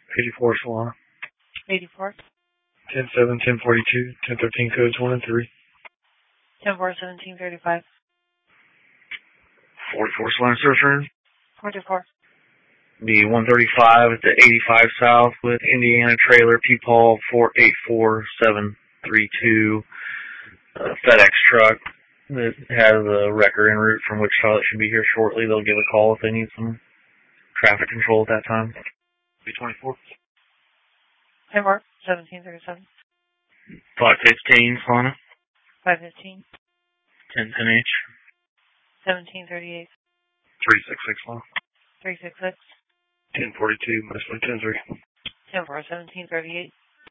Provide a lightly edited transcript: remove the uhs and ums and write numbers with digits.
84 Salon. 84. 10-7, 10-42, 10-13 codes 1 and 3. 10-4, 17-35. 44 Salon Service Room. 44. The 135 at the 85 South with Indiana Trailer, Peepaw 484732. FedEx truck that has a wrecker en route from Wichita that should be here shortly. They'll give a call if they need some traffic control at that time. B24. 10-4, 17-37. 515 Solana. 515. 10-10H. 17-38. 366 Solana. 366. 10-42, Muslim 10-3. 10-4, 17-38.